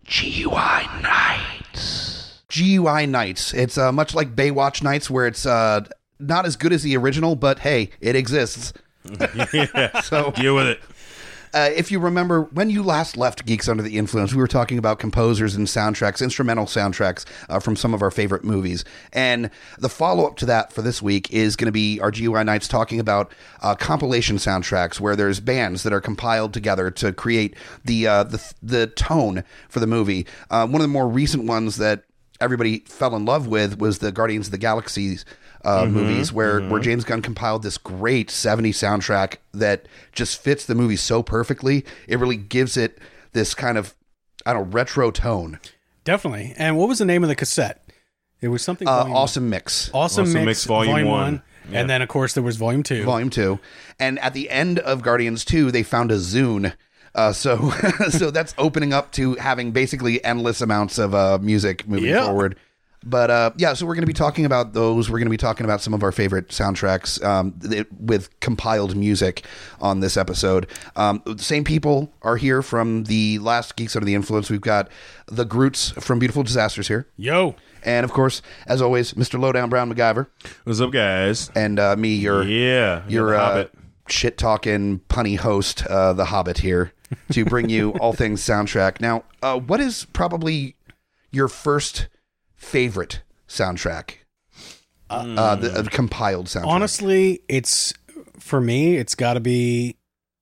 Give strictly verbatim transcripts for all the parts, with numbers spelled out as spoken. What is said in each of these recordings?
G U I Nights. G U I Nights. It's uh, much like Baywatch Nights, where it's uh, not as good as the original, but hey, it exists. Yeah, so deal with it. Uh, if you remember, when you last left Geeks Under the Influence, we were talking about composers and soundtracks, instrumental soundtracks uh, from some of our favorite movies. And the follow-up to that for this week is going to be our G U I Nights talking about uh, compilation soundtracks, where there's bands that are compiled together to create the uh, the, the tone for the movie. Uh, one of the more recent ones that everybody fell in love with was the Guardians of the Galaxy Uh, mm-hmm, movies where, mm-hmm. where James Gunn compiled this great seventies soundtrack that just fits the movie so perfectly. It really gives it this kind of, I don't know, retro tone. Definitely. And what was the name of the cassette? It was something. Uh, awesome Mix. Awesome, awesome Mix, Mix Volume, volume One. one. Yeah. And then, of course, there was Volume Two. Volume Two. And at the end of Guardians Two, they found a Zune. Uh, so, so that's opening up to having basically endless amounts of uh, music moving yeah. forward. But uh, yeah, so we're going to be talking about those. We're going to be talking about some of our favorite soundtracks um, th- with compiled music on this episode. Um, the same people are here from the last Geeks Under the Influence. We've got the Groots from Beautiful Disasters here. Yo. And of course, as always, Mister Lowdown Brown MacGyver. What's up, guys? And uh, me, your yeah, your uh, Hobbit. Shit talking punny host, uh, the Hobbit here, to bring you all things soundtrack. Now, uh, what is probably your first favorite soundtrack? Uh, mm. uh, the uh, compiled soundtrack. Honestly, it's for me. It's got to be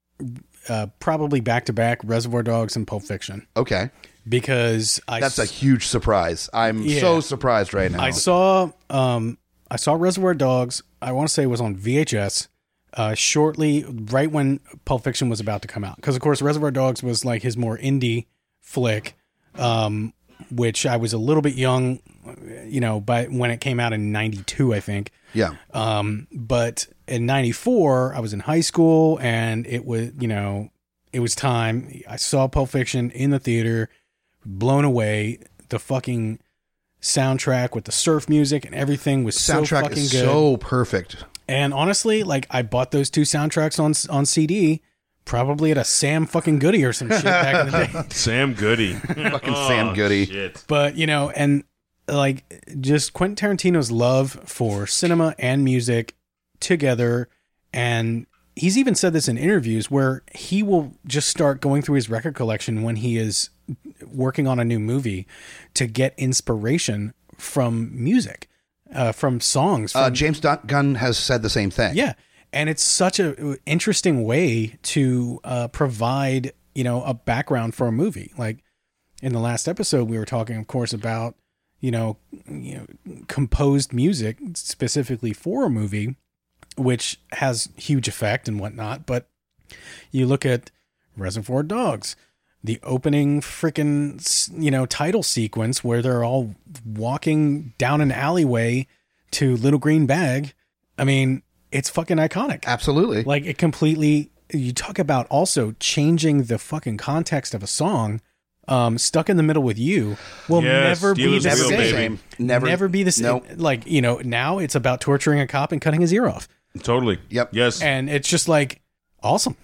uh, probably back to back Reservoir Dogs and Pulp Fiction. Okay, because I that's a huge surprise. I'm yeah. so surprised right now. I saw um, I saw Reservoir Dogs. I want to say it was on V H S. Uh, shortly, right when Pulp Fiction was about to come out, because of course Reservoir Dogs was like his more indie flick. Um, which I was a little bit young, you know, but when it came out in ninety-two, I think. Yeah. Um, but in ninety-four, I was in high school and it was, you know, it was time. I saw Pulp Fiction in the theater, blown away. The fucking soundtrack with the surf music and everything was so soundtrack fucking is good. So perfect. And honestly, like I bought those two soundtracks on, on C D. Probably at a Sam fucking Goody or some shit back in the day. Sam Goody. Fucking oh, Sam Goody. Shit. But, you know, and like just Quentin Tarantino's love for cinema and music together. And he's even said this in interviews where he will just start going through his record collection when he is working on a new movie to get inspiration from music, uh, from songs. From, uh, James Gunn has said the same thing. Yeah. And it's such a interesting way to uh, provide, you know, a background for a movie. Like in the last episode, we were talking, of course, about, you know, you know, composed music specifically for a movie, which has huge effect and whatnot. But you look at Reservoir Dogs, the opening freaking, you know, title sequence where they're all walking down an alleyway to Little Green Bag. I mean, it's fucking iconic. Absolutely. Like it completely, you talk about also changing the fucking context of a song. Um, Stuck in the Middle with You will yes, never be the never same. same. Never, never be the same. Nope. Like, you know, now it's about torturing a cop and cutting his ear off. Totally. Yep. Yes. And it's just like awesome.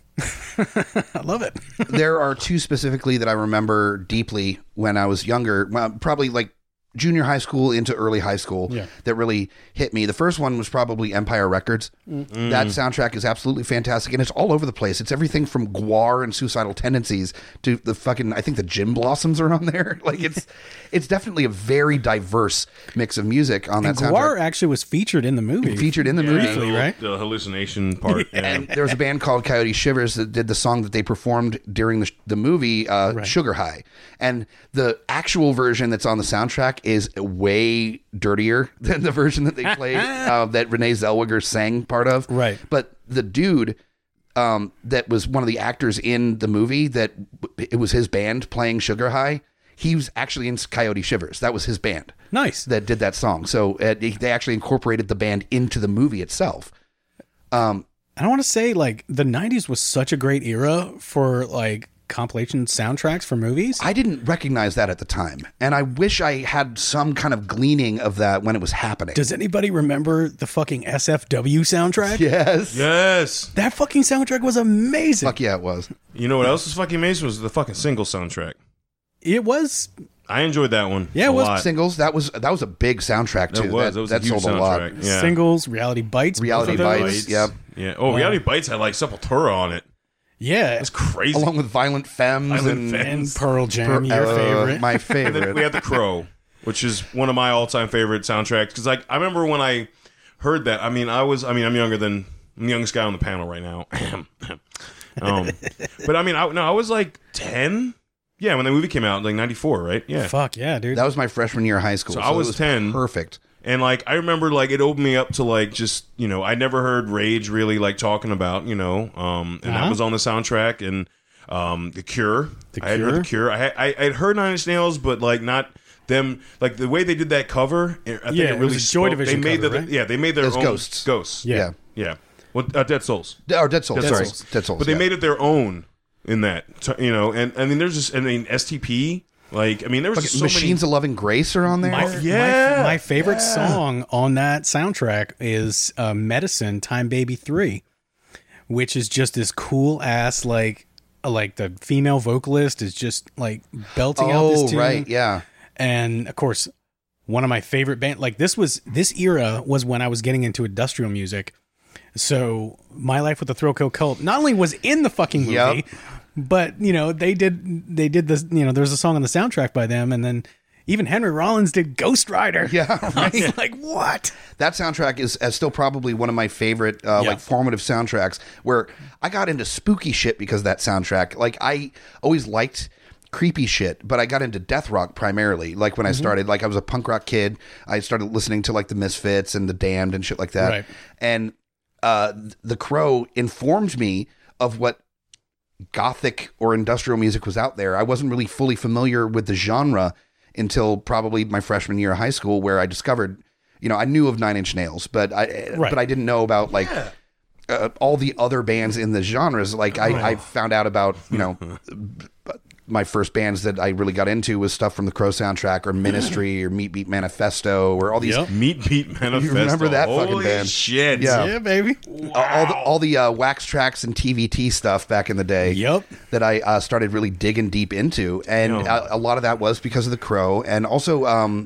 I love it. There are two specifically that I remember deeply when I was younger, well, probably like junior high school into early high school, yeah. that really hit me. The first one was probably Empire Records. Mm. That soundtrack is absolutely fantastic, and it's all over the place. It's everything from Gwar and Suicidal Tendencies to the fucking, I think the Gin Blossoms are on there. Like it's it's definitely a very diverse mix of music on and that soundtrack. Gwar actually was featured in the movie. Featured in the yeah, movie, the, right? The hallucination part. Yeah. And there was a band called Coyote Shivers that did the song that they performed during the, the movie, uh, right. Sugar High. And the actual version that's on the soundtrack is way dirtier than the version that they played, uh, that Renee Zellweger sang part of. Right. But the dude um, that was one of the actors in the movie, that it was his band playing Sugar High, he was actually in Coyote Shivers. That was his band. Nice. That did that song. So uh, they actually incorporated the band into the movie itself. Um, I want to say like the nineties was such a great era for like compilation soundtracks for movies. I didn't recognize that at the time, and I wish I had some kind of gleaning of that when it was happening. Does anybody remember the fucking S F W soundtrack? Yes. Yes. That fucking soundtrack was amazing. Fuck yeah, it was. You know what else was fucking amazing? Was the fucking single soundtrack. It was, I enjoyed that one. Yeah, it a was lot. Singles. That was that was a big soundtrack too. That was. That was a huge sold a lot. soundtrack. Yeah. Singles, Reality Bites. both Reality of those. Bites. Yep. Yeah. Oh, Reality Bites had like Sepultura on it. Yeah. That's crazy. Along with Violent Femmes Violent and, Femmes. And Pearl Jam, Per- your uh, favorite. my And then favorite. we had The Crow, which is one of my all-time favorite soundtracks. Because like I remember when I heard that. I mean, I was. I mean, I'm younger than I'm the youngest guy on the panel right now. um, but I mean, I, no, I was like ten. Yeah, when the movie came out, like ninety-four, right? Yeah. Fuck yeah, dude. That was my freshman year of high school. So So, I it was ten. Perfect. And like I remember, like it opened me up to like just you know I never heard Rage really like talking about you know, um, and Uh-huh. that was on the soundtrack and um, The Cure. The I had heard The Cure? Cure. I had, I I'd heard Nine Inch Nails, but like not them. Like the way they did that cover, I think Yeah, it it really was a Joy spoke- Division They made cover, the, right? yeah, they made their It's own Ghosts. Ghosts. Yeah. Yeah. yeah. What uh, Dead Souls. Or Dead Souls. Dead sorry. Souls. Dead Souls. But they yeah. made it their own in that, t- you know. And I mean, there's just I mean S T P. Like I mean, there was Fucking just so Machines many. of Loving Grace are on there. My, Yeah, my, my favorite yeah. song on that soundtrack is uh, Medicine Time Baby three, which is just this cool ass, like, uh, like the female vocalist is just like belting out this oh, tune. right. Yeah. And of course, one of my favorite band, like this was, this era was when I was getting into industrial music. So My Life with the Thrill Kill Cult not only was in the fucking movie, Yep. but you know, they did, they did this, you know, there's a song on the soundtrack by them. And then even Henry Rollins did Ghost Rider. Yeah, I was like, what? That soundtrack is, is still probably one of my favorite, uh, Yeah. like formative soundtracks. Where I got into spooky shit because of that soundtrack. Like I always liked creepy shit, but I got into death rock primarily. Like when I started, like I was a punk rock kid. I started listening to like the Misfits and the Damned and shit like that. Right. And uh, The Crow informed me of what gothic or industrial music was out there. I wasn't really fully familiar with the genre until probably my freshman year of high school, where I discovered, you know, I knew of Nine Inch Nails, but I Right. but I didn't know about like uh, all the other bands in the genres. Like I, I found out about, you know, my first bands that I really got into was stuff from the Crow soundtrack or Ministry or Meat Beat Manifesto or all these Yep. Meat Beat Manifesto. You remember that Holy fucking band? Shit. Yeah. Yeah, baby. all the all the uh, wax tracks and T V T stuff back in the day. Yep. That I uh, started really digging deep into, and Yeah. a, a lot of that was because of the Crow, and also um,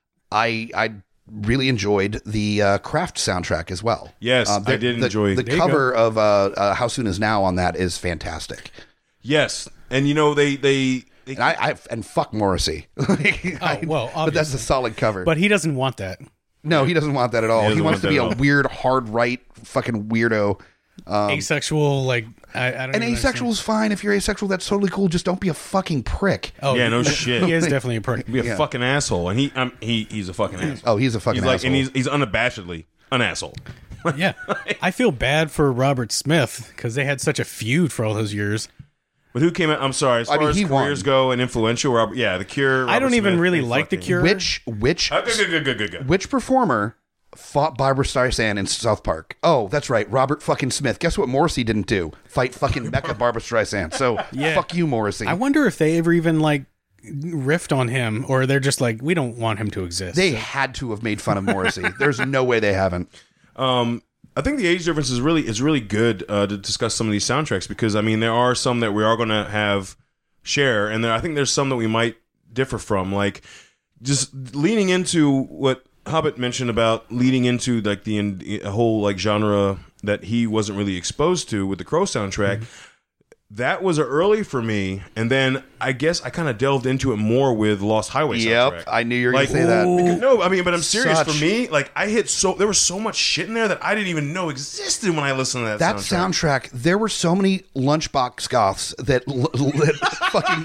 I I really enjoyed the uh, Kraft soundtrack as well. Yes, Uh, the- I did the, enjoy- the There you cover of uh, uh, How Soon Is Now on that is fantastic. Yes, and you know they they. they And I, I and fuck Morrissey. Like, I- well, but that's a obviously. solid cover. But he doesn't want that. no, he doesn't want that at all. He He, doesn't wants want to be that a at all. weird, hard right, fucking weirdo. Asexual, like, I, I don't And even asexual is fine. If you're asexual, that's totally cool. Just don't be a fucking prick. understand. Oh, Yeah, no he- shit. He is definitely a prick. be a Yeah. fucking asshole, and he um, he he's a fucking asshole. Oh, he's a fucking He's like, asshole. and he's he's unabashedly an asshole. Yeah. I feel bad for Robert Smith because they had such a feud for all those years. But who came out? I'm sorry. As I far mean, as he careers won. go and influential, Robert. Yeah, The Cure. I Robert don't even Smith, really and like The fucking- Cure. which which Uh, good, good, good, good, good, good. which performer fought Barbara Streisand in South Park? Oh, that's right, Robert fucking Smith. Guess what Morrissey didn't do? Fight fucking Mecca Barbara Streisand. So Yeah. fuck you, Morrissey. I wonder if they ever even, like, riffed on him or they're just like, we don't want him to exist. they had to have made fun of Morrissey. There's no way they haven't. Um, I think the age difference is really is really good uh, to discuss some of these soundtracks because I mean there are some that we are going to have share, and there I think there's some that we might differ from. Like just leaning into what Hobbit mentioned about leading into like the in, a whole like genre that he wasn't really exposed to with the Crow soundtrack. Mm-hmm. That was early for me, and then I guess I kind of delved into it more with Lost Highway soundtrack. Yep, I knew you were Like, gonna say that. Because- no, I mean, but I'm serious. Such- For me, like I hit so there was so much shit in there that I didn't even know existed when I listened to that. That soundtrack. soundtrack, there were so many lunchbox goths that, l- l- that fucking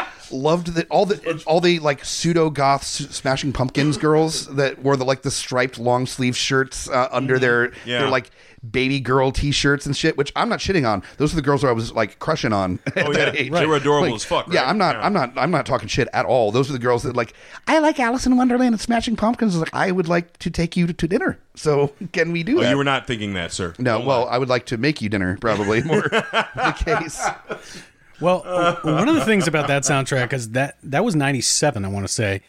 loved that all the all the like pseudo goths, Smashing Pumpkins girls that wore the like the striped long sleeve shirts uh, under their Yeah. their like baby girl t-shirts and shit. Which I'm not shitting on. Those are the girls who I was like crushing on at Oh, that yeah. age. They were adorable Like, as fuck, Yeah, right? I'm not. Yeah. I'm not. I'm not talking shit at all. Those are the girls that like. I like Alice in Wonderland and Smashing Pumpkins. Like I would like to take you to, to dinner. So can we do Oh, that? you were not thinking that, sir. No, Don't well, lie. I would like to make you dinner, probably more the case. Well, one of the things about that soundtrack is that that was ninety-seven, I want to say,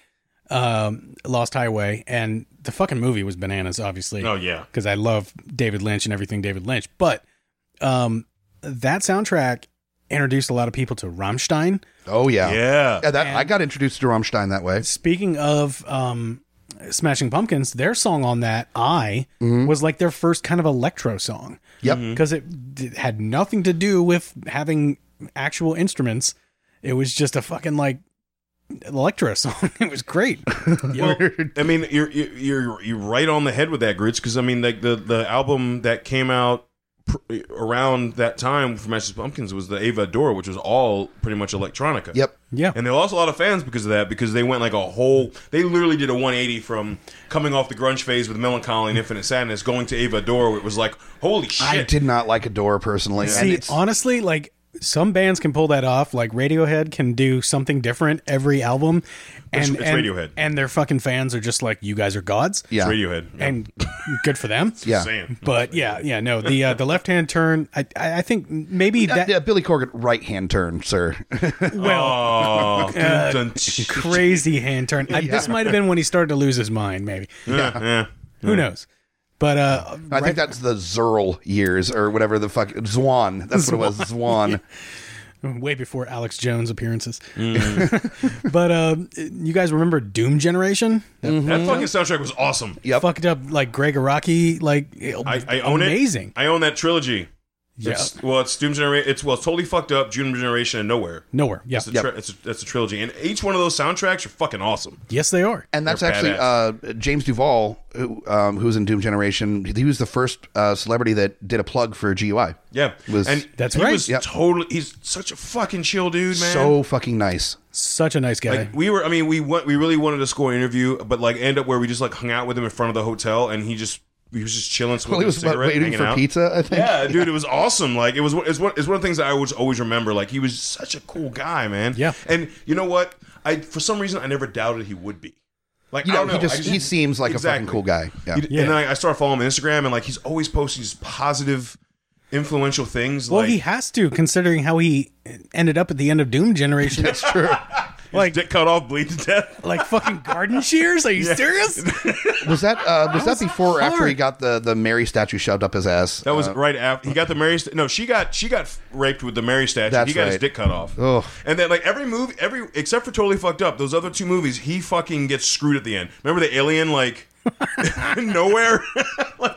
um, Lost Highway, and the fucking movie was bananas, obviously. Oh, yeah. Because I love David Lynch and everything David Lynch. But um, that soundtrack introduced a lot of people to Rammstein. Oh yeah, Yeah. yeah that, I got introduced to Rammstein that way. Speaking of um, Smashing Pumpkins, their song on that, I, was like their first kind of electro song. Yep. Because it d- had nothing to do with having actual instruments. It was just a fucking like electro song. It was great. Well, I mean, you're you're you're right on the head with that, Grits, because I mean, like the the album that came out pr- around that time for Smashing Pumpkins was the Ava Dora, which was all pretty much electronica. Yep. Yeah. And they lost a lot of fans because of that, because they went like a whole, they literally did a one eighty from coming off the grunge phase with Melancholy and Infinite Sadness, going to Ava Dora, where it was like, holy shit. I did not like Adore personally. and See, it's, honestly, like some bands can pull that off. Like Radiohead can do something different every album, and It's- it's and, Radiohead. and their fucking fans are just like, you guys are gods. yeah. Radiohead. Yeah. And good for them. Yeah. Saying. But yeah, yeah, no, the uh, the left hand turn. I I I think maybe Yeah, that yeah, Billy Corgan, right hand turn, sir. well. Oh, Uh, dun, dun, crazy hand turn. I, this might have been when he started to lose his mind. Maybe yeah, yeah. who knows? But uh, I think that's the Zerl years or whatever the fuck Zwan. That's what it was. Zwan. way before Alex Jones appearances. But uh, you guys remember Doom Generation? That fucking soundtrack was awesome. Yep. Fucked up like Greg Araki, like I, I own amazing. it. I own that trilogy. Yeah. It's, well, it's Doom Generation. It's well, it's totally fucked up. Doom Generation and Nowhere. Nowhere. Yeah. It's a, tri- it's a, it's a trilogy, and each one of those soundtracks are fucking awesome. Yes, they are. And that's They're actually uh, James Duvall, who um, who was in Doom Generation. He was the first uh, celebrity that did a plug for G U I. Yeah, Was- and That's he right. Was Yep. totally. He's such a fucking chill dude, man. So fucking nice. Such a nice guy. like we were. I mean, we went. We really wanted to score an interview, but like end up where we just like hung out with him in front of the hotel, and he just he was just chilling, smoking Well, he was a what, cigarette, waiting hanging for out. pizza, I think. Yeah, dude, it was awesome. Like it was, it's one, it's one of the things that I always always remember. Like he was such a cool guy, man. Yeah. and you know what? I for some reason I never doubted he would be. Like You I know, don't know. he just, I just he seems like Exactly. a fucking cool guy. Yeah. He- Yeah. And then I, I started following him on Instagram, and like he's always posting these positive, influential things. well, like, he has to, considering how he ended up at the end of Doom Generation. That's true. like, dick cut off, bleed to death. like fucking garden shears. Are you serious? Was that uh, was that was before or after he hard. got the, the Mary statue shoved up his ass? That was Uh, right after he got the Mary. St- no, she got she got raped with the Mary statue. That's he got his right. dick cut off. Ugh. And then like every movie, every except for Totally Fucked Up, those other two movies, he fucking gets screwed at the end. Remember the alien like nowhere? Like,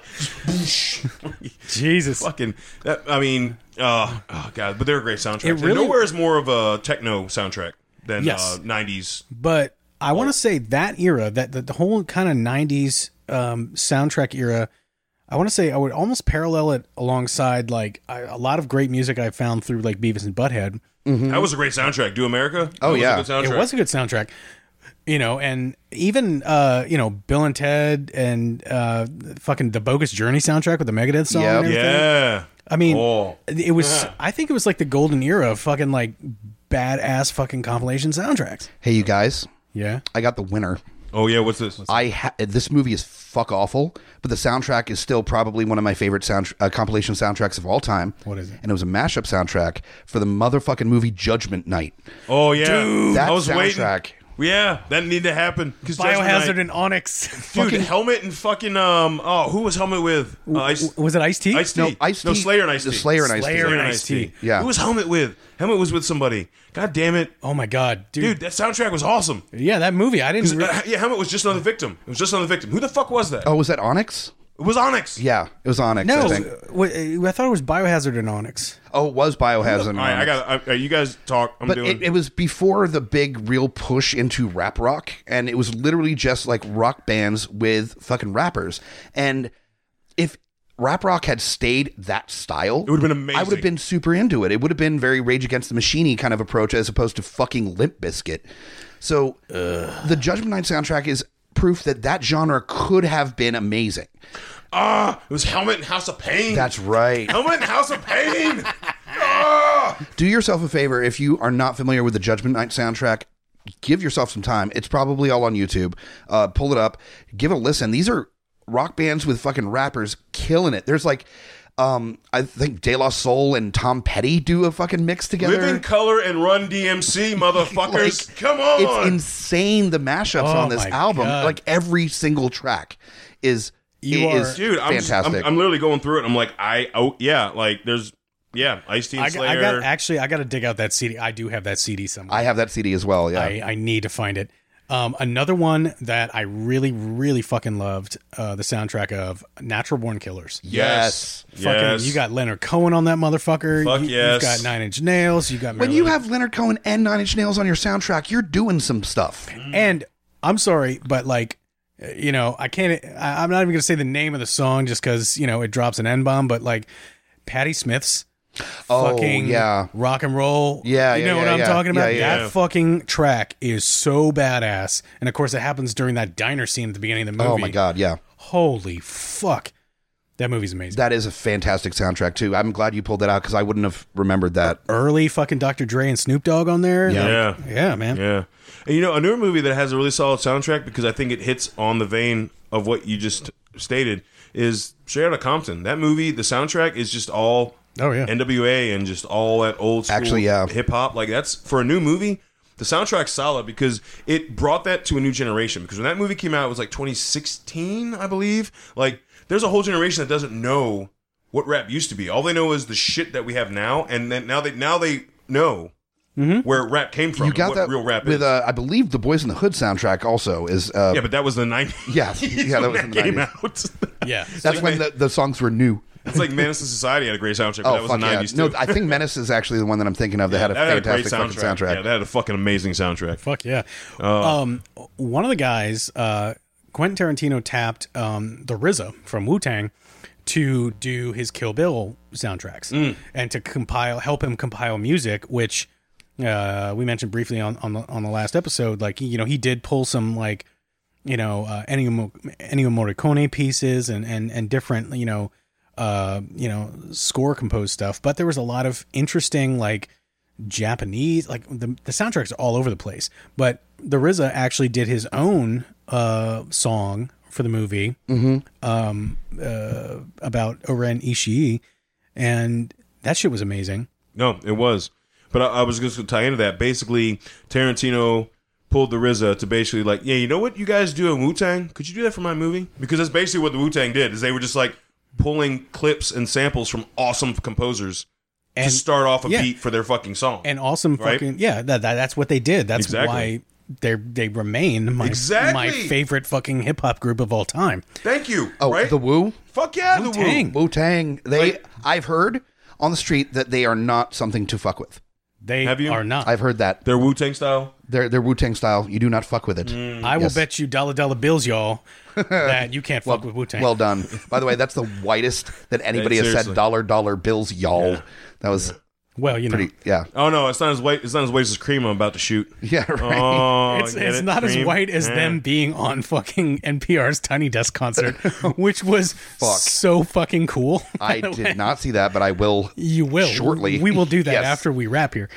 Jesus. fucking. That, I mean, uh, oh god, but they're a great soundtrack. It really- Nowhere is more of a techno soundtrack than Yes. uh, nineties. But I want to say that era, that the, the whole kind of nineties um, soundtrack era, I want to say I would almost parallel it alongside like I, a lot of great music I found through like Beavis and Butthead. That was a great soundtrack. Do America? That Oh, was a yeah. good soundtrack. It was a good soundtrack, you know, and even uh, you know Bill and Ted and uh, fucking the Bogus Journey soundtrack with the Megadeth song. Yep. And everything. Yeah. I mean, Oh. it was. I think it was like the golden era of fucking like badass fucking compilation soundtracks. Hey, you guys, Yeah. I got the winner. Oh yeah. What's this? I ha- this movie is fuck awful, but the soundtrack is still probably one of my favorite sound uh, compilation soundtracks of all time. What is it? And it was a mashup soundtrack for the motherfucking movie Judgment Night. Oh yeah. That I was waiting. soundtrack. Yeah, that needed to happen. 'Cause Judgment Biohazard Night- and Onyx. dude, Helmet and fucking um. Oh, who was Helmet with? Uh, Ice, Was it Ice T? Ice T. No, Ice-T- No, Slayer and Ice T. the Slayer and Ice-T. Slayer and and Ice-T. Yeah. Who was Helmet with? Helmet was with somebody. God damn it, Oh my god, dude. dude! That soundtrack was awesome. Yeah, that movie. I didn't. Re- Uh, yeah, Helmet was just another victim. It was just another victim. Who the fuck was that? Oh, was that Onyx? It was Onyx. Yeah, it was Onyx. no, I think. uh, I thought it was Biohazard and Onyx. Oh, it was Biohazard. All right, I got. I, you guys talk. I'm But doing. it, it was before the big real push into rap rock, and it was literally just like rock bands with fucking rappers. And if rap rock had stayed that style, It would've been amazing. I would have been super into it. It would have been very Rage Against the Machine kind of approach as opposed to fucking Limp Bizkit. So the Judgment Night soundtrack is proof that that genre could have been amazing. Ah, it was Helmet and House of Pain. That's right. Helmet and House of Pain. Ah! Do yourself a favor if you are not familiar with the Judgment Night soundtrack. Give yourself some time. It's probably all on YouTube. Uh, pull it up. Give it a listen. These are rock bands with fucking rappers killing it. There's like, um, I think De La Soul and Tom Petty do a fucking mix together. Live in Color and Run D M C, motherfuckers. Like, Come on. It's insane, the mashups Oh on this my album. God. Like every single track is, You is are- Dude, I'm, just, I'm fantastic. I'm literally going through it. And I'm like, I oh yeah, like there's Yeah, Ice-T and I, Slayer. I got actually I got to dig out that C D. I do have that C D somewhere. I have that C D as well. Yeah. I, I need to find it. Um, another one that I really, really fucking loved, uh, the soundtrack of Natural Born Killers. yes. Fucking, Yes. you got Leonard Cohen on that motherfucker. Fuck you, yes. You've got Nine Inch Nails. You got When Marilyn- you have Leonard Cohen and Nine Inch Nails on your soundtrack, you're doing some stuff. and I'm sorry, but like, uh, you know, I can't. I, I'm not even gonna say the name of the song just because you know it drops an N bomb. But like, Patti Smith's. Oh, Fucking yeah. rock and roll. Yeah, you yeah, know what yeah, I'm yeah. talking about. Yeah, yeah. That fucking track is so badass, and of course, it happens during that diner scene at the beginning of the movie. Oh my god, yeah. Holy fuck, that movie's amazing. That is a fantastic soundtrack too. I'm glad you pulled that out because I wouldn't have remembered that. Early fucking Doctor Dre and Snoop Dogg on there. Yeah. Like, yeah, man. Yeah. And you know, a newer movie that has a really solid soundtrack because I think it hits on the vein of what you just stated is Straight Outta Compton. That movie, the soundtrack is just all Oh yeah. N W A and just all that old school Actually, yeah. hip hop. Like that's for a new movie. The soundtrack's solid because it brought that to a new generation. Because when that movie came out, it was like twenty sixteen, I believe. Like there's a whole generation that doesn't know what rap used to be. All they know is the shit that we have now, and then now they now they know where rap came from. You got and that what real rap with, is. uh, I believe, the Boys in the Hood soundtrack also is. Uh, yeah, but that was the nineties. yeah, yeah, that was in the came nineties. out. Yeah. That's when the, the songs were new. It's like Menace to Society had a great soundtrack, but Oh, that was fuck the yeah. nineties No, too. I think Menace is actually the one that I'm thinking of that had a that fantastic fucking soundtrack. Yeah, that had a fucking amazing soundtrack. Fuck yeah. Oh. Um, one of the guys, uh, Quentin Tarantino tapped um, the R Z A from Wu-Tang to do his Kill Bill soundtracks Mm. and to compile, help him compile music, which uh, we mentioned briefly on, on the on the last episode. Like, you know, he did pull some like, you know, uh, Ennio, Ennio Morricone pieces and and and different, you know, uh, you know, score composed stuff. But there was a lot of interesting like Japanese, like the the soundtracks are all over the place. But the R Z A actually did his own uh, song for the movie um, uh, about Oren Ishii, and that shit was amazing. No, it was. But I, I was just going to tie into that. Basically, Tarantino pulled the R Z A to basically like, yeah, you know what you guys do in Wu-Tang? Could you do that for my movie? Because that's basically what the Wu-Tang did, is they were just like pulling clips and samples from awesome composers And- to start off a yeah. beat for their fucking song. And awesome Right? fucking yeah, that, that that's what they did. That's Exactly. why they they remain my Exactly. my favorite fucking hip hop group of all time. Thank you. Oh, right? the Wu? Fuck yeah, the Wu-Tang. Wu. Wu Tang. They, Like- I've heard on the street that they are not something to fuck with. They Have you? are not. I've heard that. Their Wu-Tang style. They're, they're Wu Tang style. You do not fuck with it. I will Yes. bet you dollar dollar bills, y'all, that you can't fuck with Wu Tang. Well done. By the way, that's the whitest that anybody Yeah, has said. seriously. Dollar dollar bills, y'all. Yeah. That was well, you know, pretty. Yeah. Oh no, it's not as white. It's not as white as cream I'm about to shoot. Yeah. Right. Oh, it's, get it's it? not as Cream? white as Yeah. them being on fucking N P R's Tiny Desk concert, which was Fuck. so fucking cool. I did not see that, but I will. You will Shortly. We will do that Yes. after we wrap here.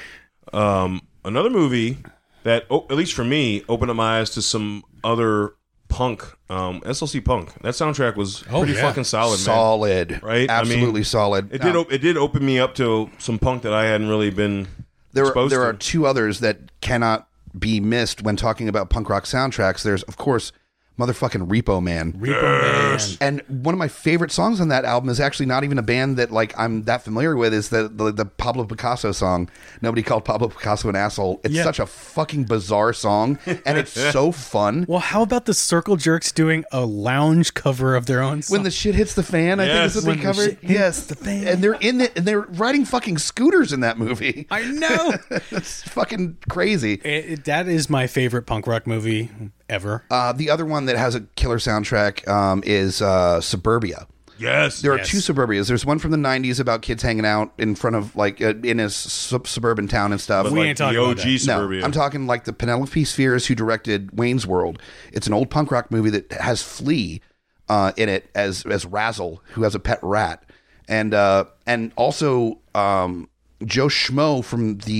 Um, another movie that, oh, at least for me, opened up my eyes to some other punk, um, S L C Punk. That soundtrack was Oh, pretty yeah. fucking solid, man. Solid. Right? I mean, Absolutely solid. It Now, did. Op- it did open me up to some punk that I hadn't really been There, are, exposed there to. are two others that cannot be missed when talking about punk rock soundtracks. There's, of course, motherfucking Repo Man. Repo Man. And one of my favorite songs on that album is actually not even a band that like I'm that familiar with. Is the the, the Pablo Picasso song? Nobody called Pablo Picasso an asshole. It's Yeah. such a fucking bizarre song, and it's so fun. Well, how about the Circle Jerks doing a lounge cover of their own song? When the shit hits the fan, I Yes. think is what When they the covered. shit hits Yes, the fan. and they're in it, and they're riding fucking scooters in that movie. I know. It's fucking crazy. It- it- that is my favorite punk rock movie ever. Uh, the other one that has a killer soundtrack um, is uh, Suburbia. yes. There are Yes. two Suburbias. There's one from the nineties about kids hanging out in front of like uh, in a sub- suburban town and stuff. But We like ain't talking the about O G that. Suburbia. No, I'm talking like the Penelope Spheres who directed Wayne's World. It's an old punk rock movie that has Flea uh, in it as as Razzle, who has a pet rat, and uh, and also um, Joe Schmo from the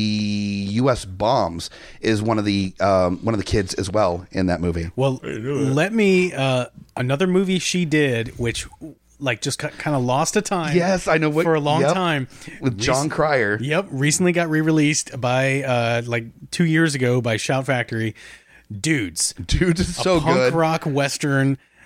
U S Bombs is one of the um, one of the kids as well in that movie. Well, let me uh, another movie she did, which like just kind of lost to time. Yes, I know what- for a long yep. time With John Cryer. Yep, recently got re-released by uh, like two years ago by Shout Factory. Dudes, Dude, it's a so punk good. rock western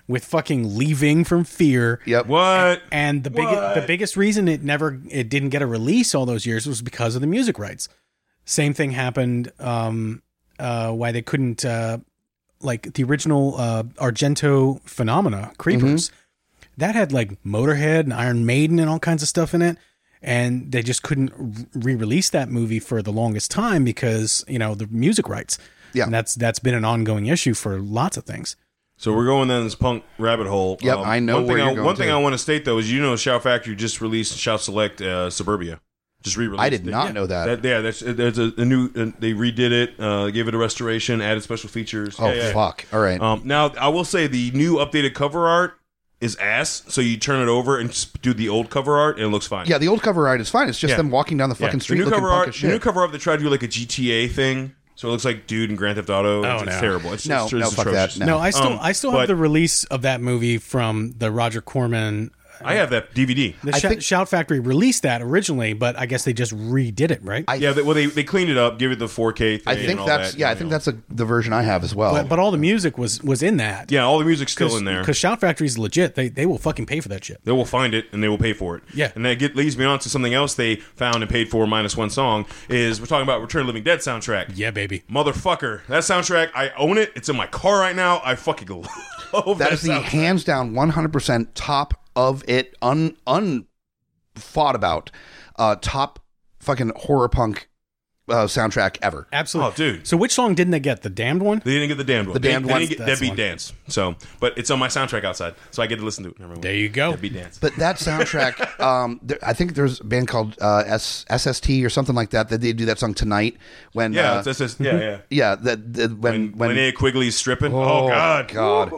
with fucking Leaving from Fear. Yep. What? And the big, What? the biggest reason it never it didn't get a release all those years was because of the music rights. Same thing happened. Um, uh, why they couldn't uh, like the original uh, Argento Phenomena Creepers. Mm-hmm. That had like Motorhead and Iron Maiden and all kinds of stuff in it. And they just couldn't re-release that movie for the longest time because, you know, the music rights. Yeah. And that's that's been an ongoing issue for lots of things. So we're going down this punk rabbit hole. Yep, I know One thing, where I, you're going one thing to. I want to state, though, is you know Shout Factory just released Shout Select uh, Suburbia. Just re-released I did it. not know that. That, yeah, that's, there's a, a new. Uh, they redid it, uh, gave it a restoration, added special features. Oh, Yeah, yeah. fuck. All right. Um, now I will say the new updated cover art is ass. So you turn it over and just do the old cover art, and it looks fine. yeah, the old cover art is fine. It's just Yeah. them walking down the Yeah. fucking The street new looking cover punk art. as The shit. new cover art. They tried to do like a G T A thing, so it looks like Dude and Grand Theft Auto. Oh, it's, it's no. terrible. It's, No, it's, no, it's fuck atrocious. that. No, I still Um, I still but- have the release of that movie from the Roger Corman. I have that D V D. The I Sh- think- Shout Factory released that originally, but I guess they just redid it, right? I- Yeah, they, well, they, they cleaned it up, give it the four K thing. I think and all that's that, yeah. I you think know. that's a, the version I have as well. but but all the music was was in that. yeah. All the music's still in there. Because Shout Factory's legit. They they will fucking pay for that shit. They will find it and they will pay for it. Yeah. and that get, leads me on to something else they found and paid for minus one song. Is we're talking about Return of the Living Dead soundtrack. Yeah, baby. Motherfucker, that soundtrack, I own it. It's in my car right now. I fucking love that. that is the soundtrack. hands down one hundred percent top of it, un un fought about, uh, top fucking horror punk uh, soundtrack ever. Absolutely. Oh, dude. So which song didn't they get? The Damned one? They didn't get the damned one. The Damned they, one, They didn't get that's Deadbeat one. Dance. So, but it's on my soundtrack outside, so I get to listen to it. Everyone. There you go. Deadbeat Dance. But that soundtrack, um, there, I think there's a band called uh, S- SST or something like that that they do that song Tonight when yeah, uh, it's, it's, it's, yeah, yeah. yeah that, that when When, when, Linnea Quigley's stripping. Oh, Oh, God. God.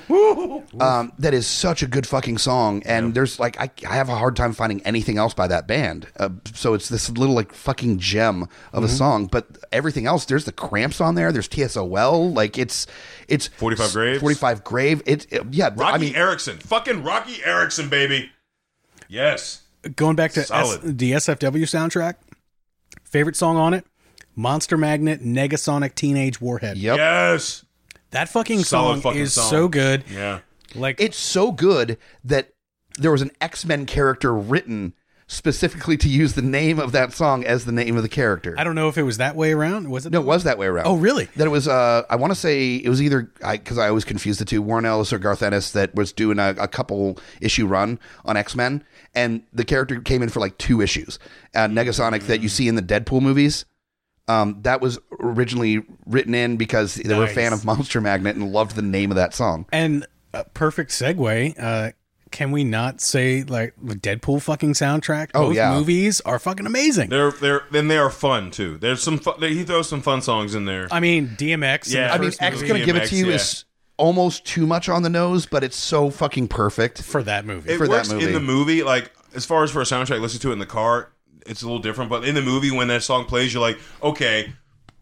Um, that is such a good fucking song, and there's like I, I have a hard time finding anything else by that band. Uh, so it's this little like fucking gem of a song, but everything else, there's the Cramps on there. There's T S O L, like it's it's forty-five Graves? forty-five Grave. It, it yeah, Rocky I mean Erickson. Fucking Rocky Erickson, baby. Yes. Going back to S- Solid. the S F W soundtrack, favorite song on it? Monster Magnet, Negasonic, Teenage Warhead. yep. Yes. That fucking Solid song fucking is song. so good. Yeah. Like It's so good that there was an X-Men character written specifically to use the name of that song as the name of the character. I don't know if it was that way around. Was it? No, it was that way around. Oh, really? That it was. Uh, I want to say it was either because I, I always confuse the two. Warren Ellis or Garth Ennis that was doing a, a couple issue run on X Men, and the character came in for like two issues. Uh, Negasonic that you see in the Deadpool movies. Um, that was originally written in because they were a fan Nice. of Monster Magnet and loved the name of that song. And a perfect segue. Uh, can we not say like the Deadpool fucking soundtrack? Oh, Both yeah. movies are fucking amazing. They're they're then they are fun too. There's some fun, he throws some fun songs in there. I mean, D M X. in Yeah. the I mean, first X movie gonna give it to you D M X, is almost too much on the nose, but it's so fucking perfect. for that movie. it for that works movie. in the movie. Like as far as for a soundtrack, listen to it in the car. It's a little different, but in the movie when that song plays, you're like, okay.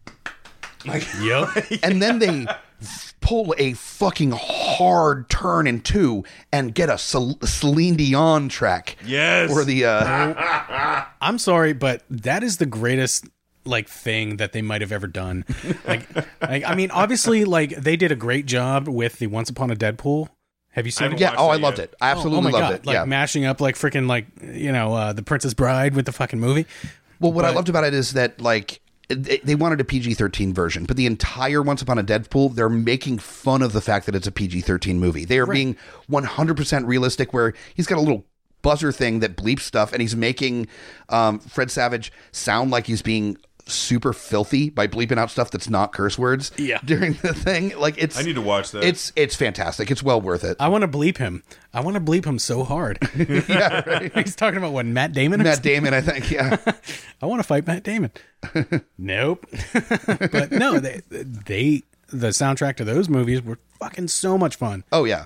Like, Yep. And then they pull a fucking hard turn in two and get a Cel- Celine Dion track. yes. Or the uh, I'm sorry, but that is the greatest like thing that they might have ever done. Like, like I mean, obviously, like they did a great job with the Once Upon a Deadpool. Have you seen haven't it? yeah. watched Oh, it I yet. loved it. I Oh, absolutely oh my loved god! it. Like yeah. mashing up like freaking like you know uh, the Princess Bride with the fucking movie. Well, what I but- loved about it is that like they, they wanted a P G thirteen version, but the entire Once Upon a Deadpool, they're making fun of the fact that it's a P G thirteen movie. They are being one hundred percent realistic. Where he's got a little buzzer thing that bleeps stuff, and he's making um, Fred Savage sound like he's being super filthy by bleeping out stuff that's not curse words. Yeah. During the thing, like it's I need to watch that. It's it's fantastic. It's well worth it. I want to bleep him. I want to bleep him so hard. yeah, right. He's talking about what Matt Damon. or Matt Damon, I think. Yeah. I want to fight Matt Damon. Nope. But no, they they the soundtrack to those movies were fucking so much fun. Oh yeah.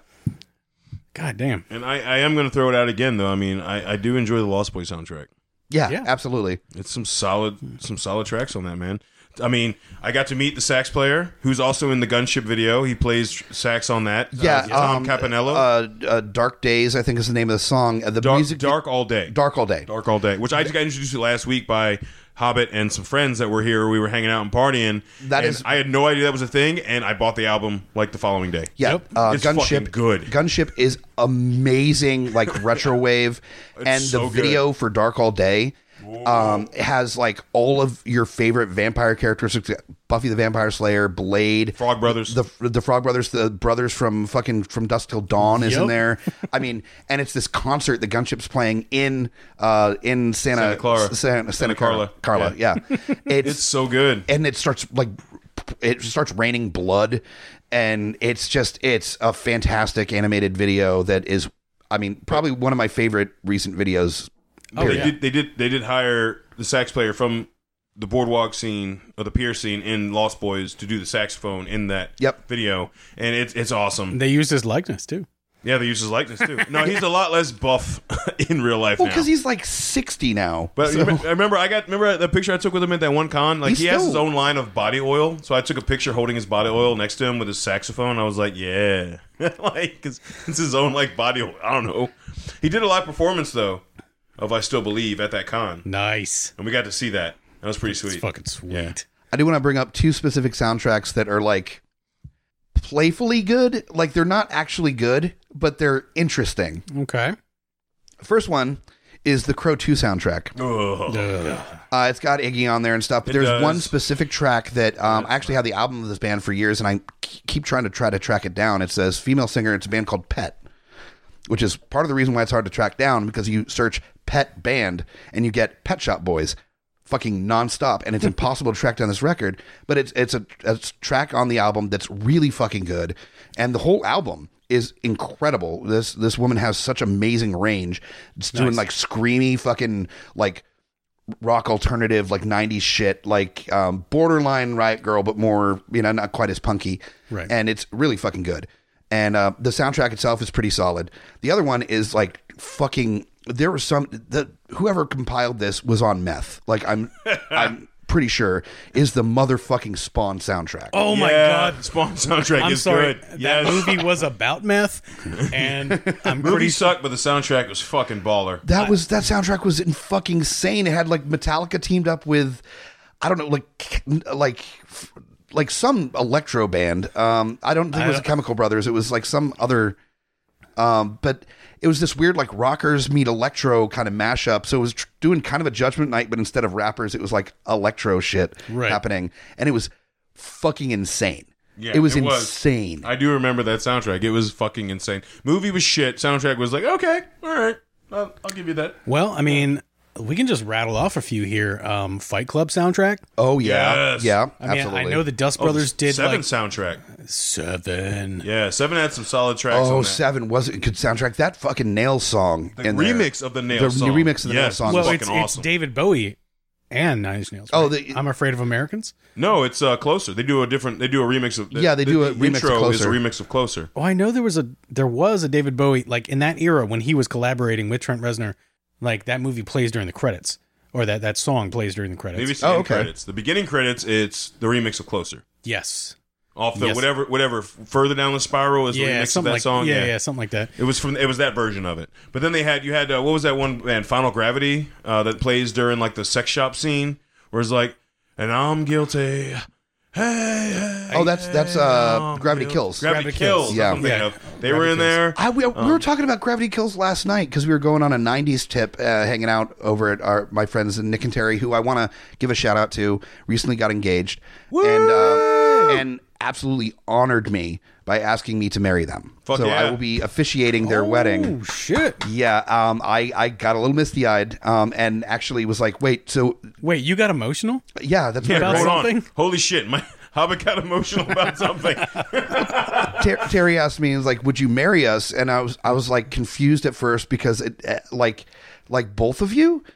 God damn. and I, I am going to throw it out again though. I mean, I, I do enjoy the Lost Boys soundtrack. Yeah. Yeah. Absolutely. It's some solid some solid tracks on that, man. I mean, I got to meet the sax player who's also in the Gunship video. He plays sax on that. Yeah. uh, Tom um, Campanello. Uh, uh, Dark Days, I think is the name of the song. Uh, the dark, music. dark all day. Dark all day. Dark all day, which I just got introduced to last week by Hobbit and some friends that were here. We were hanging out and partying. That and is- I had no idea that was a thing, and I bought the album like the following day. Yeah, Yep. uh, It's fucking Gunship good. Gunship is amazing, like retro wave, and so the good. video for Dark All Day um, has like all of your favorite vampire characteristics: Buffy the Vampire Slayer, Blade, Frog Brothers. the the Frog Brothers, the brothers from fucking From Dusk Till Dawn is in Yep. there. I mean, and it's this concert that Gunship's playing in uh, in Santa Santa Clara. Santa, Santa Carla. Carla, Carla, yeah. It's, It's so good. and it starts like it starts raining blood, and it's just it's a fantastic animated video that is, I mean, probably one of my favorite recent videos. Oh, They yeah. did. They did. They did hire the sax player from the boardwalk scene or the pier scene in Lost Boys to do the saxophone in that Yep. video, and it's it's awesome. They used his likeness too. Yeah, they use his likeness too. No, he's a lot less buff in real life Well, now. because he's like sixty now. But so- you rem- I remember I got remember the picture I took with him at that one con. Like He's he has still- his own line of body oil, so I took a picture holding his body oil next to him with his saxophone. I was like, yeah, like because it's his own like body oil. I don't know. He did a live performance though of "I Still Believe" at that con, Nice. and we got to see that. That was pretty It's sweet. fucking sweet. I do want to bring up two specific soundtracks that are like playfully good. Like they're not actually good, but they're interesting. Okay. First one is the Crow two soundtrack. Ugh. Ugh. Uh, it's got Iggy on there and stuff. But It there's does. one specific track that um, I actually had the album of this band for years, and I k- keep trying to try to track it down. It says female singer. It's a band called Pet, which is part of the reason why it's hard to track down, because you search Pet band and you get Pet Shop Boys fucking nonstop, and it's impossible to track down this record. But it's it's a, a track on the album that's really fucking good, and the whole album is incredible. This this woman has such amazing range. It's doing Nice. like screamy fucking like rock alternative like nineties shit, like um, borderline Riot Girl, but more, you know, not quite as punky. Right. And it's really fucking good. And uh, the soundtrack itself is pretty solid. The other one is like fucking. There was some the whoever compiled this was on meth. Like I'm, I'm pretty sure is the motherfucking Spawn soundtrack. Oh my Yeah, god. Spawn soundtrack I'm is sorry. good. That Yes. movie was about meth, and I'm Movie pretty sucked, but the soundtrack was fucking baller. That was that soundtrack was in fucking insane. It had like Metallica teamed up with, I don't know, like like like some electro band. Um, I don't think it was the Chemical Brothers. It was like some other. Um, but it was this weird like rockers meet electro kind of mashup. So it was tr- doing kind of a Judgment Night, but instead of rappers, it was like electro shit Right. happening, and it was fucking insane. Yeah, it was it was. insane. I do remember that soundtrack. It was fucking insane. Movie was shit. Soundtrack was like, okay, all right, I'll, I'll give you that. well. I mean, we can just rattle off a few here. Um, Fight Club soundtrack. oh yeah, Yes. yeah, I mean, absolutely. I know the Dust Oh, Brothers did Seven like soundtrack. seven. Yeah, Seven had some solid tracks. Oh, on that. Seven was a good soundtrack. That fucking Nails song. The in there. remix of the Nails The song. remix of the Yes, Nails song. it's Well, fucking it's, awesome. it's David Bowie and Nine Inch Nails. Oh, right? the- I'm Afraid of Americans. No, it's uh, Closer. They do a different. They do a remix of. Yeah, they the, do a the remix of intro is a Closer. remix of Closer. Oh, I know there was a there was a David Bowie like in that era when he was collaborating with Trent Reznor. Like that movie plays during the credits, or that that song plays during the credits. Maybe it's the Oh, end okay. credits. The beginning credits, it's the remix of Closer. Yes. Off the Yes. whatever whatever further down the spiral is the Yeah, remix of something that like song. yeah, yeah, something like that. It was from it was that version of it. But then they had you had uh, what was that one band Final Gravity uh, that plays during like the sex shop scene where it's like, and I'm guilty. Hey, hey, Oh, that's that's uh, I'm Gravity guilty. Kills. Gravity, Gravity Kills. Kills. Yeah. That's what I'm Yeah. thinking of. They were in Gravity there. I, we, we Um, were talking about Gravity Kills last night because we were going on a nineties tip, uh, hanging out over at our my friends Nick and Terry, who I want to give a shout out to. Recently got engaged, and uh, and absolutely honored me by asking me to marry them. Fuck so I yeah. will be officiating their wedding. Oh shit! Yeah, um, I I got a little misty eyed, um, and actually was like, wait, so Wait, you got emotional? yeah, that's Yeah, what About I- hold something? on. Holy shit, my Hobbit got emotional about something. Ter- Terry asked me, "Is like, would you marry us?" And I was, I was like confused at first because it, uh, like, like both of you,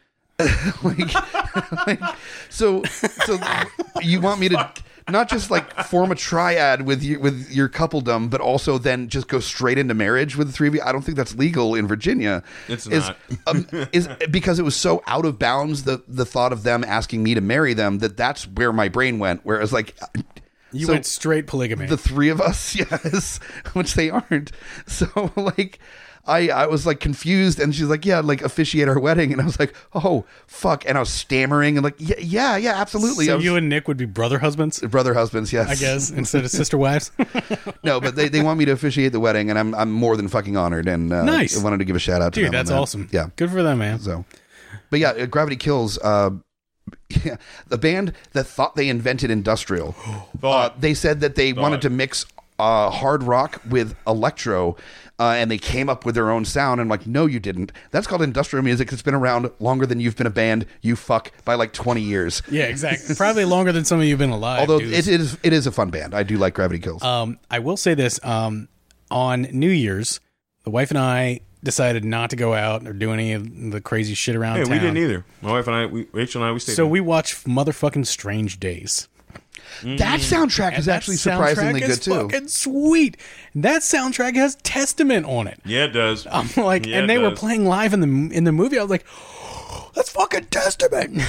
like, like, so, so you want me to not just like form a triad with you with your coupledom, but also then just go straight into marriage with the three of you? I don't think that's legal in Virginia. It's is, not. um, is because it was so out of bounds the the thought of them asking me to marry them that that's where my brain went. Whereas like. You So went straight polygamy. the three of us, yes, which they aren't. So like, I I was like confused, and she's like, yeah, like officiate our wedding, and I was like, oh fuck, and I was stammering and like, yeah, yeah, yeah, absolutely. so I was, you and Nick would be brother husbands, brother husbands, yes, I guess, instead of sister wives. No, but they, they want me to officiate the wedding, and I'm I'm more than fucking honored, and uh, Nice. I wanted to give a shout out to Dude, them on that's that. awesome. Yeah, Good for them, man. so, but yeah, uh, Gravity Kills. Uh, yeah, the band that thought they invented industrial. Uh, Thought. they said that they wanted to mix uh, hard rock with electro, uh, and they came up with their own sound. And I'm like, no, you didn't. That's called industrial music. It's been around longer than you've been a band. You fuck by like twenty years. Yeah, exactly. Probably longer than some of you have been alive. Although dudes. it is it is a fun band. I do like Gravity Kills. Um, I will say this: um, on New Year's, the wife and I decided not to go out or do any of the crazy shit around Hey, town. we didn't either. My wife and I, we, Rachel and I, we stayed. So in. we watched motherfucking Strange Days. that soundtrack is And actually that surprisingly soundtrack good is too. Fucking sweet. That soundtrack has Testament on it. Yeah, it does. I'm like, Yeah, and it they were does. playing live in the in the movie. I was like, oh, that's fucking Testament.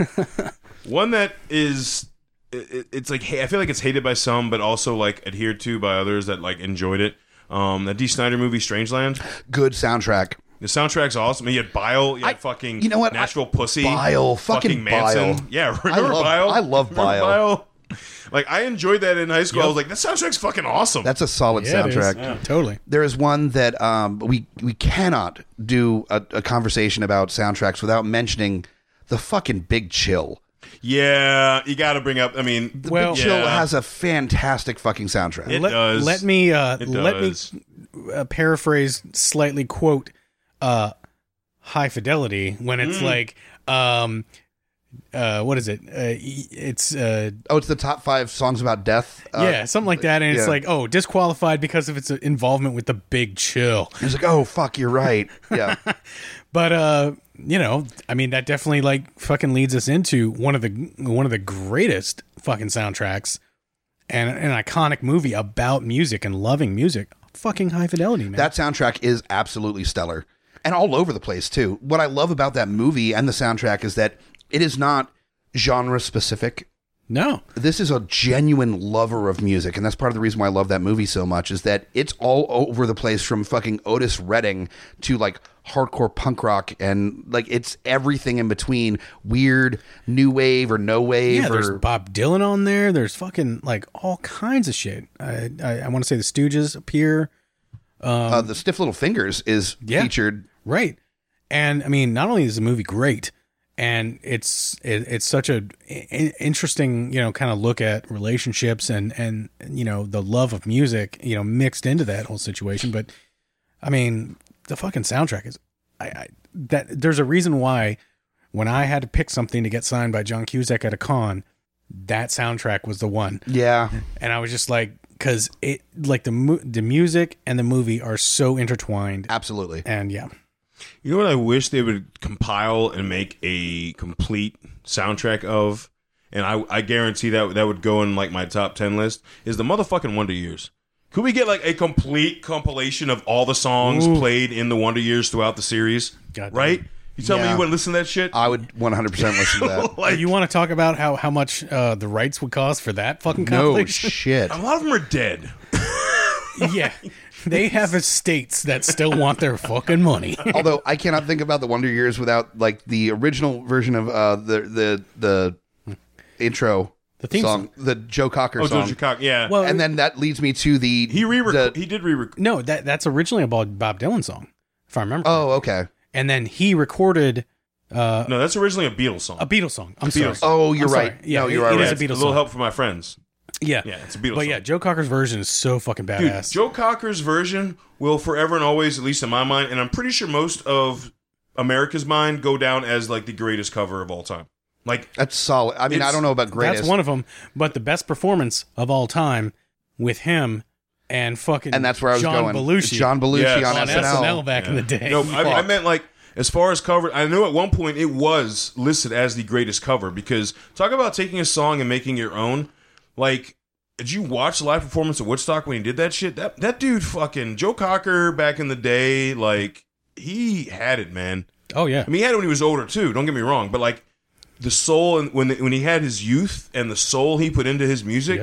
One that is, it, it's like, hey, I feel like it's hated by some, but also like adhered to by others that like enjoyed it. Um, the D. Snyder movie Strangeland. Good soundtrack. The soundtrack's awesome. You had Bile, you had I- fucking you know what? Nashville Pussy. Bile, fucking Manson. Bile. Yeah, I remember love- Bile? I love Remember Bile. Like, I enjoyed that in high school. I Yep. was like, that soundtrack's fucking awesome. That's a solid Yeah, it is. soundtrack. Yeah, totally. There is one that um, we we cannot do a, a conversation about soundtracks without mentioning the fucking Big Chill. yeah, you got to bring up, I mean, The Well- Big Chill Yeah. has a fantastic fucking soundtrack. It let, does. Let me uh, It let does. me uh, paraphrase, slightly quote, uh, High Fidelity when it's Mm. like, um, uh, what is it? Uh, it's uh, oh, it's the top five songs about death. Uh, yeah, something like that, and it's yeah. like, oh, disqualified because of its involvement with the Big Chill. It's like, oh fuck, you're right. Yeah, But uh, you know, I mean, that definitely like fucking leads us into one of the one of the greatest fucking soundtracks and an iconic movie about music and loving music. Fucking High Fidelity, man. that soundtrack is absolutely stellar and all over the place too. What I love about that movie and the soundtrack is that it is not genre specific. no, This is a genuine lover of music, and that's part of the reason why I love that movie so much, is that it's all over the place, from fucking Otis Redding to like hardcore punk rock, and like it's everything in between, weird new wave or no wave. yeah. There's or Bob Dylan on there. There's fucking like all kinds of shit. I I, I want to say the Stooges appear. uh, the Stiff Little Fingers is Yeah. featured. Right. And I mean, not only is the movie great, and it's it, it's such a i- interesting, you know, kind of look at relationships and and you know the love of music, you know, mixed into that whole situation. But I mean, the fucking soundtrack is I, I that there's a reason why when I had to pick something to get signed by John Cusack at a con, that soundtrack was the one, Yeah, and I was just like, because it like the mu- the music and the movie are so intertwined, absolutely. and yeah. You know what I wish they would compile and make a complete soundtrack of, and I, I guarantee that that would go in like my top ten list, is the motherfucking Wonder Years. Could we get like a complete compilation of all the songs Ooh. played in the Wonder Years throughout the series? God damn. Right? You tell me Yeah. you wouldn't listen to that shit? I would one hundred percent listen to that. Like, You want to talk about how, how much uh, the rights would cost for that fucking No compilation? shit. a lot of them are dead. Yeah. They have estates that still want their fucking money. Although I cannot think about the Wonder Years without like the original version of uh, the the the intro The theme song, the Joe Cocker Oh, song. Doja Cat, yeah. Well, And then that leads me to the he re the- he did re no, that that's originally a Bob Bob Dylan song, if I remember. oh, okay. And then he recorded uh, No, that's originally a Beatles song. a Beatles song. I'm Beatles. sorry. Oh, you're I'm sorry. right. Yeah, no, you're it- right. it is right. a Beatles a little song. help from my friends. Yeah. Yeah, it's a Beatles But song. yeah, Joe Cocker's version is so fucking Dude, badass. Joe Cocker's version will forever and always, at least in my mind, and I'm pretty sure most of America's mind, go down as like the greatest cover of all time. Like, That's solid. I mean, It's- I don't know about greatest. That's one of them. But the best performance of all time with him and fucking and that's where I was John going. Belushi John Belushi Yes. on, on S N L. S N L back in the day. no, I, I Fuck. meant like as far as cover. I know at one point it was listed as the greatest cover because talk about taking a song and making your own. Like, did you watch the live performance at Woodstock when he did that shit? That that dude, fucking Joe Cocker, back in the day, like he had it, man. Oh yeah. I mean, he had it when he was older too. Don't get me wrong, but like the soul and when when he had his youth and the soul he put into his music, Yep.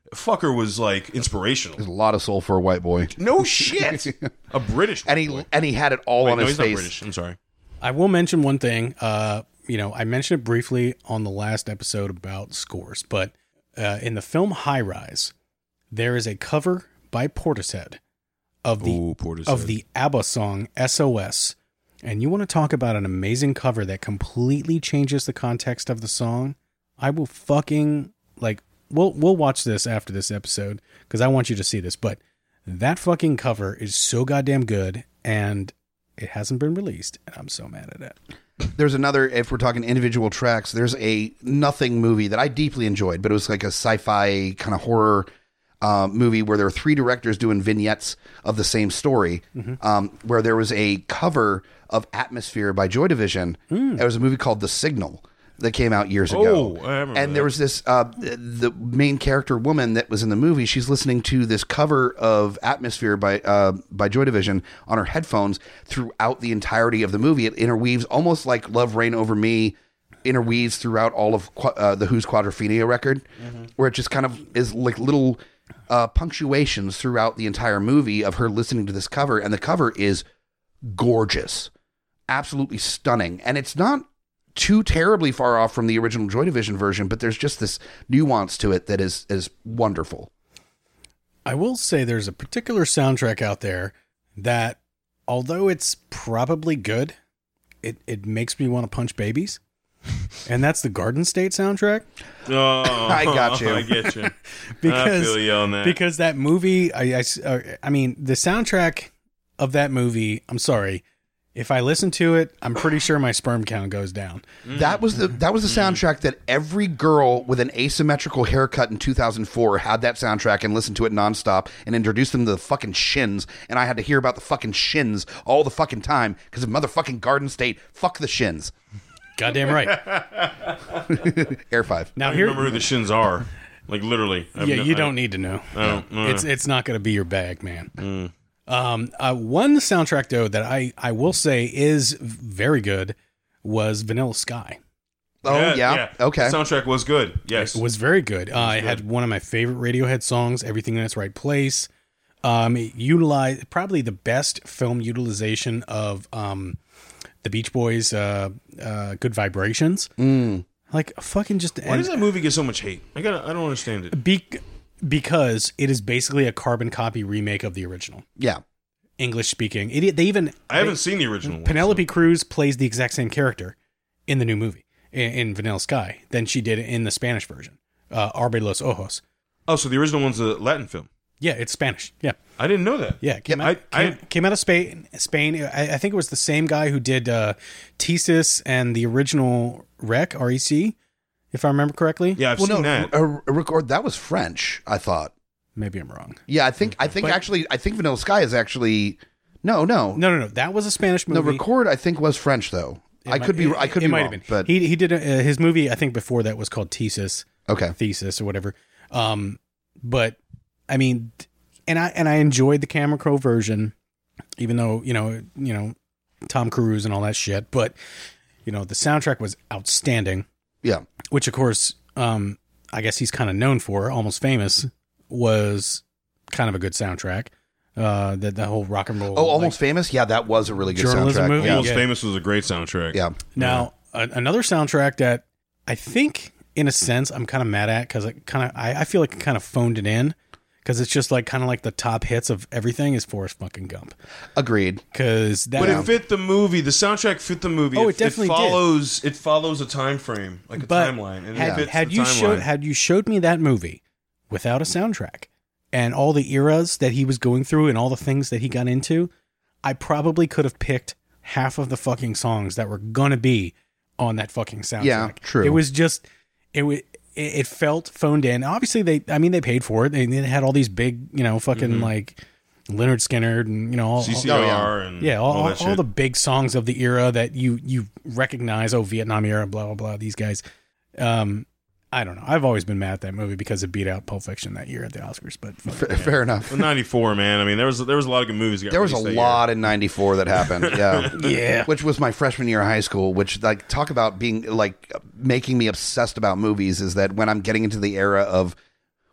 fucker was like inspirational. There's a lot of soul for a white boy. No shit. A British And he boy. and he had it all Wait, on no, his he's not face. British. I'm sorry. I will mention one thing. Uh, you know, I mentioned it briefly on the last episode about scores, but uh, in the film High Rise, there is a cover by Portishead of the Ooh, Portishead. of the ABBA song S O S. And you want to talk about an amazing cover that completely changes the context of the song? I will fucking like we'll we'll watch this after this episode because I want you to see this. But that fucking cover is so goddamn good, and it hasn't been released, and I'm so mad at it. There's another, if we're talking individual tracks, there's a Nothing movie that I deeply enjoyed, but it was like a sci-fi kind of horror uh, movie where there were three directors doing vignettes of the same story, mm-hmm. um, where there was a cover of Atmosphere by Joy Division. Mm. There was a movie called The Signal that came out years Oh, ago. I remember and that. there was this, uh, the main character woman that was in the movie, she's listening to this cover of Atmosphere by uh, by Joy Division on her headphones throughout the entirety of the movie. It interweaves almost like Love Reign Over Me interweaves throughout all of uh, the Who's Quadrophenia record, mm-hmm. where it just kind of is like little uh, punctuations throughout the entire movie of her listening to this cover. And the cover is gorgeous, absolutely stunning. And it's not too terribly far off from the original Joy Division version, but there's just this nuance to it that is is wonderful. I will say there's a particular soundtrack out there that, although it's probably good, it, it makes me want to punch babies. And that's the Garden State soundtrack. Oh, I got you. I get you. because, I feel you on that. Because that movie, I, I, uh, I mean, the soundtrack of that movie, I'm sorry, if I listen to it, I'm pretty sure my sperm count goes down. That was the that was the soundtrack that every girl with an asymmetrical haircut in two thousand four had that soundtrack and listened to it nonstop and introduced them to the fucking Shins, and I had to hear about the fucking Shins all the fucking time because of motherfucking Garden State. Fuck the Shins. Goddamn right. Air five. Now I here, remember who the Shins are. Like literally. I've yeah, no- you I- don't need to know. I don't- no. It's it's not going to be your bag, man. Mm. Um, uh, one soundtrack though that I I will say is very good was Vanilla Sky. Oh yeah, okay. The soundtrack was good. Yes. It was very good. Uh, it had one of my favorite Radiohead songs, "Everything in Its Right Place." Um, it utilized probably the best film utilization of um, the Beach Boys' uh, uh, "Good Vibrations." Mm. Like fucking just. Why does that movie get so much hate? I got. I don't understand it. Be- because it is basically a carbon copy remake of the original. Yeah. English speaking. It, they even I haven't they, seen the original one. Penelope Cruz plays the exact same character in the new movie in, in Vanilla Sky than she did in the Spanish version. Uh, Arbe los Ojos. Oh, so the original one's a Latin film. Yeah, it's Spanish. Yeah, I didn't know that. yeah. It came, Yeah, out, I- came, came out of Spain. Spain. I, I think it was the same guy who did uh, Thesis and the original Rec R E C, if I remember correctly. Yeah, I've Well, seen no, that. a, a record that was French. I thought. Maybe I'm wrong. Yeah, I think I think But- actually I think Vanilla Sky is actually no no No, no, no. That was a Spanish no movie. record. I think was French though. It I might- could be it- I could it be might wrong, have been. but he he did a, uh, his movie. I think before that was called Thesis. okay. Thesis or whatever. Um, but I mean, and I and I enjoyed the Camera Crow version, even though you know you know Tom Cruise and all that shit. But you know the soundtrack was outstanding, Yeah. which of course, um, I guess he's kind of known for. Almost Famous was kind of a good soundtrack. Uh, the the whole rock and roll. Oh, Almost like, Famous. Yeah, that was a really good Journalism soundtrack. movie? Yeah. Almost yeah. Famous was a great soundtrack. Yeah. Now, a, another soundtrack that I think, in a sense, I'm kind of mad at because it kind of I, I feel like it kind of phoned it in because it's just like kind of like the top hits of everything is Forrest fucking Gump. Agreed. Because that But it fit the movie. The soundtrack fit the movie. Oh, it definitely did. follows. It follows a time frame, like a but timeline, and had, it fits had the you timeline. showed had you showed me that movie without a soundtrack and all the eras that he was going through and all the things that he got into, I probably could have picked half of the fucking songs that were gonna be on that fucking soundtrack. Yeah, true. It was just it was. It felt phoned in. Obviously, they. I mean, they paid for it. They, they had all these big, you know, fucking Mm-hmm. like Leonard Skinner and you know, all, C C Oh, R yeah. and yeah, all, all all, that all shit. the big songs of the era that you you recognize. Oh, Vietnam era, blah blah blah. These guys. Um, I don't know. I've always been mad at that movie because it beat out Pulp Fiction that year at the Oscars. But fuck it. F- fair enough. Well, ninety-four, man. I mean, there was there was a lot of good movies. that got There was a released that lot in ninety-four that happened. Yeah. Yeah. Which was my freshman year of high school, which like talk about being like making me obsessed about movies is that when I'm getting into the era of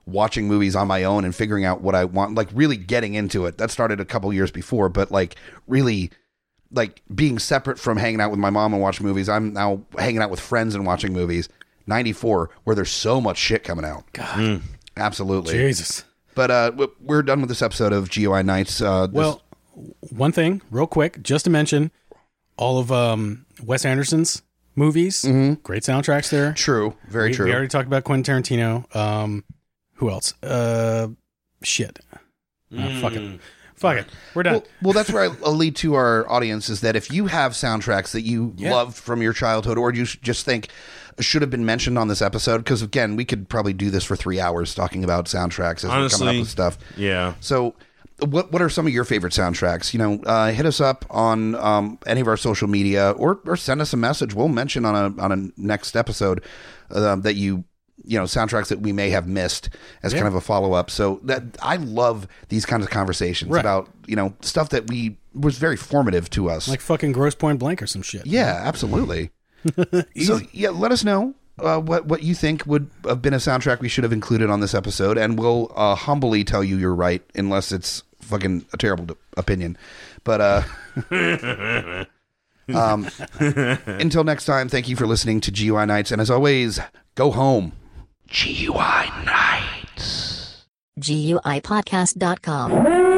watching movies on my own and figuring out what I want, like really getting into it. That started a couple years before, but like really like being separate from hanging out with my mom and watching movies. I'm now hanging out with friends and watching movies. ninety-four, where there's so much shit coming out. God. Mm. Absolutely. Jesus. But uh, we're done with this episode of G U I Nights. Uh, this- Well, one thing, real quick, just to mention, all of um, Wes Anderson's movies, Mhm. great soundtracks there. True. Very we, true. We already talked about Quentin Tarantino. Um, who else? Uh, shit. Oh, fuck it. Fuck it. We're done. Well, well, that's where I- I'll lead to our audience is that if you have soundtracks that you Yeah. loved from your childhood or you sh- just think should have been mentioned on this episode, because again, we could probably do this for three hours talking about soundtracks as we're coming up Honestly, with stuff. Yeah. So what what are some of your favorite soundtracks? You know, uh, hit us up on um, any of our social media or or send us a message. We'll mention on a on a next episode uh, that you you know soundtracks that we may have missed as Yeah. kind of a follow up. So that I love these kinds of conversations Right. about you know stuff that we was very formative to us. Like fucking Grosse Point Blank or some shit. Yeah, absolutely. So yeah, let us know uh, what what you think would have been a soundtrack we should have included on this episode, and we'll uh, humbly tell you you're right, unless it's fucking a terrible d- opinion. But uh, um, until next time, thank you for listening to G U I Nights, and as always, go home. G U I Nights. G U I podcast dot com.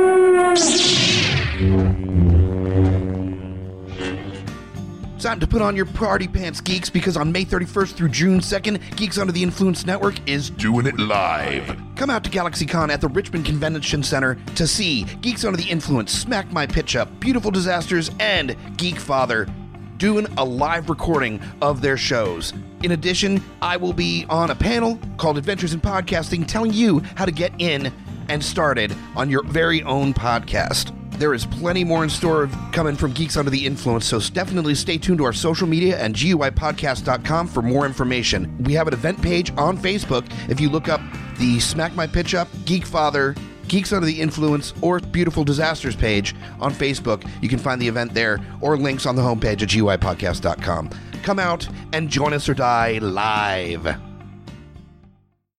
Time to put on your party pants, geeks, because on May thirty-first through June second, Geeks Under the Influence Network is doing it live. Come out to GalaxyCon at the Richmond Convention Center to see Geeks Under the Influence, Smack My Pitch Up, Beautiful Disasters, and Geek Father doing a live recording of their shows. In addition, I will be on a panel called Adventures in Podcasting telling you how to get in and started on your very own podcast. There is plenty more in store coming from Geeks Under the Influence, so definitely stay tuned to our social media and G U I podcast dot com for more information. We have an event page on Facebook. If you look up the Smack My Pitch Up, Geek Father, Geeks Under the Influence, or Beautiful Disasters page on Facebook, you can find the event there or links on the homepage at G U I podcast dot com. Come out and join us or die live.